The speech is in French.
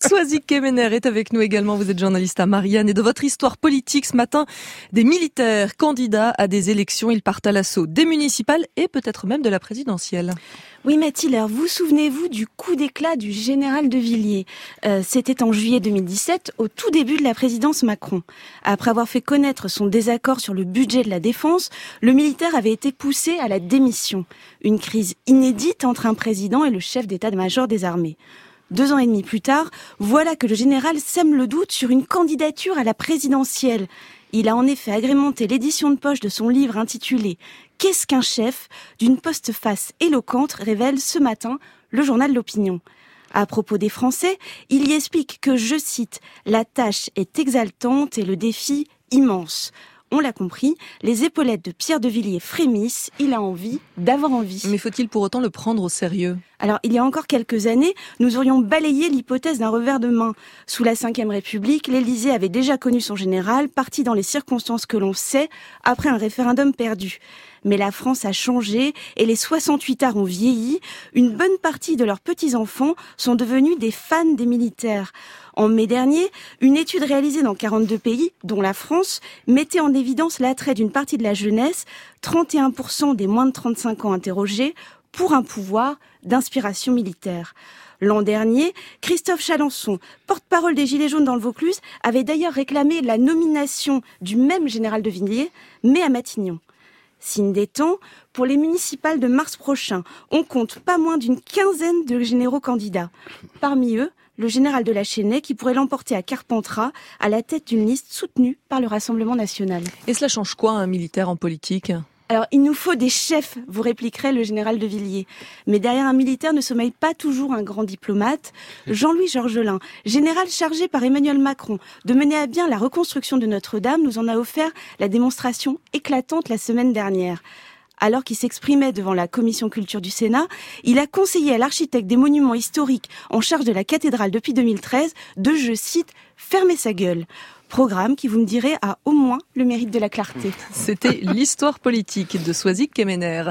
Soazic Kemener est avec nous également. Vous êtes journaliste à Marianne et de votre histoire politique ce matin, des militaires candidats à des élections. Ils partent à l'assaut des municipales et peut-être même de la présidentielle. Oui Mathilde, alors vous souvenez-vous du coup d'éclat du général de Villiers? C'était en juillet 2017, au tout début de la présidence Macron. Après avoir fait connaître son désaccord sur le budget de la défense, le militaire avait été poussé à la démission. Une crise inédite entre un président et le chef d'état-major des armées. 2 ans et demi plus tard, voilà que le général sème le doute sur une candidature à la présidentielle. Il a en effet agrémenté l'édition de poche de son livre intitulé « Qu'est-ce qu'un chef ?», d'une postface éloquente, révèle ce matin le journal L'Opinion. À propos des Français, il y explique que, je cite, « La tâche est exaltante et le défi immense ». On l'a compris, les épaulettes de Pierre de Villiers frémissent, il a envie d'avoir envie. Mais faut-il pour autant le prendre au sérieux ? Alors, il y a encore quelques années, nous aurions balayé l'hypothèse d'un revers de main. Sous la Ve République, l'Élysée avait déjà connu son général, parti dans les circonstances que l'on sait, après un référendum perdu. Mais la France a changé et les 68ards ont vieilli. Une bonne partie de leurs petits-enfants sont devenus des fans des militaires. En mai dernier, une étude réalisée dans 42 pays, dont la France, mettait en évidence l'attrait d'une partie de la jeunesse, 31% des moins de 35 ans interrogés, pour un pouvoir d'inspiration militaire. L'an dernier, Christophe Chalençon, porte-parole des Gilets jaunes dans le Vaucluse, avait d'ailleurs réclamé la nomination du même général de Villiers, mais à Matignon. Signe des temps, pour les municipales de mars prochain, on compte pas moins d'une quinzaine de généraux candidats. Parmi eux, le général de la Chênaie qui pourrait l'emporter à Carpentras à la tête d'une liste soutenue par le Rassemblement national. Et cela change quoi un militaire en politique ? Alors, il nous faut des chefs, vous répliquerait le général de Villiers. Mais derrière un militaire ne sommeille pas toujours un grand diplomate. Jean-Louis Georgelin, général chargé par Emmanuel Macron de mener à bien la reconstruction de Notre-Dame, nous en a offert la démonstration éclatante la semaine dernière. Alors qu'il s'exprimait devant la commission culture du Sénat, il a conseillé à l'architecte des monuments historiques en charge de la cathédrale depuis 2013 de, je cite, « fermer sa gueule ». Programme qui, vous me direz, a au moins le mérite de la clarté. C'était l'histoire politique de Soazic Kemener.